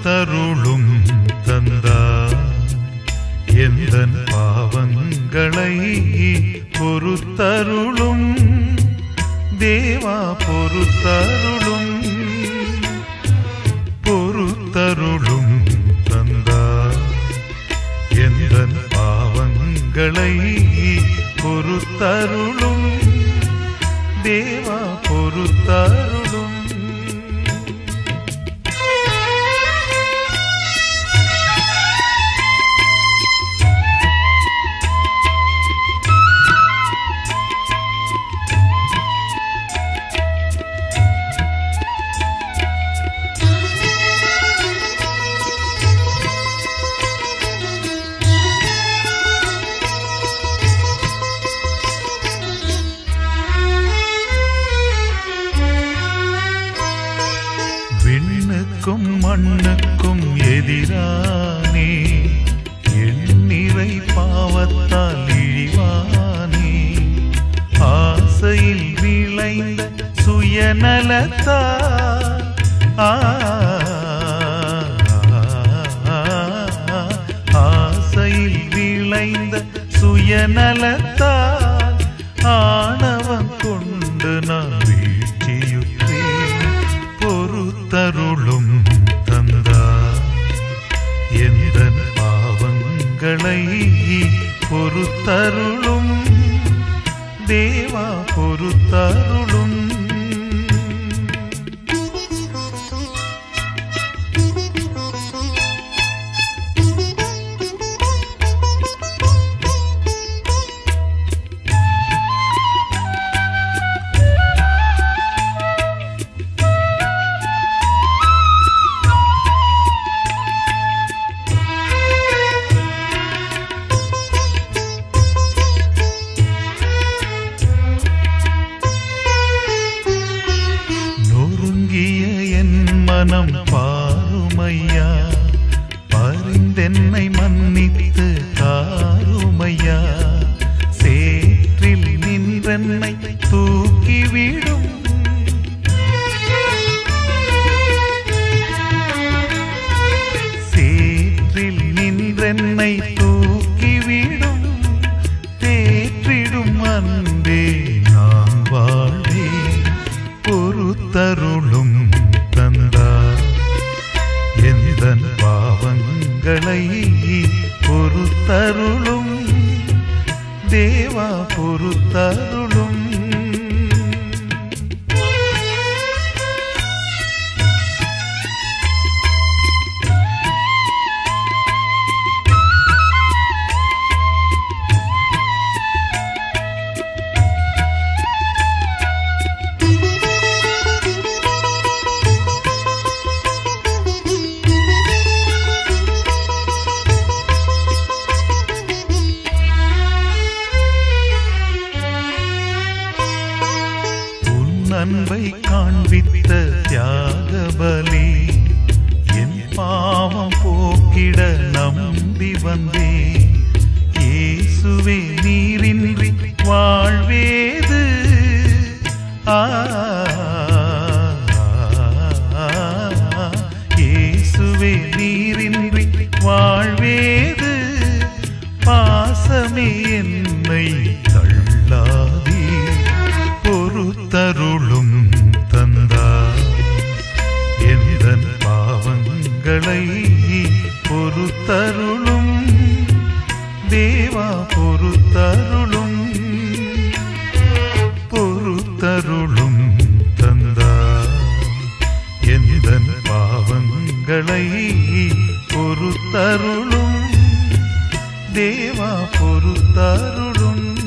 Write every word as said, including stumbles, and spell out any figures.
பொறுத்தருளும் தந்தார் எந்தன் பாவங்களை பொறுத்தருளும் தேவா பொறுத்தருளும் பொறுத்தருளும் தந்தார் எந்தன் பாவங்களை பொறுத்தருளும் தேவா பொறுத்தருளும் விண்ணுக்கும் மண்ணுக்கும் எதிரானே எண்ணிறை பாவத்தால் இழிவானே ஆசையில் விளைந்த சுயநலத்தால் ஆசையில் விளைந்த சுயநலத்தால் ஆணவம் கொண்டு நான் வீழ்ச்சியுற்றேன் பொறுத்தருளும் தந்தார் எந்தன் பாவங்களை பொறுத்தருளும் தேவா பொறுத்தருளும் மனம் பாருமையா பரிந்தென்னை மன்னித்து காருமையா சேற்றில் நின்றென்னை தூக்கிவிடும் சேற்றில் நின்றென்னை தூக்கிவிடும் தேற்றிடும் அன்பே நான் வாழ்வேன் பொறுத்தருளும் எந்தன் பாவங்களை பொறுத்தருளும் தேவா பொறுத்தருளும் அன்பை காண்பித்த தியாகபலி என் பாவம் போக்கிட நம்பி வந்தே இயேசுவே நீரின்றி வாழ்வேது இயேசுவே நீரின்றி வாழ்வேது பாசமே என்னை தள்ளாதே பொறுத்தருளும் தந்தார் எந்தன் பாவங்களை பொறுத்தருளும் தேவா பொறுத்தருளும் பொறுத்தருளும் தந்தார் எந்தன் பாவங்களை பொறுத்தருளும் தேவா பொறுத்தருளும்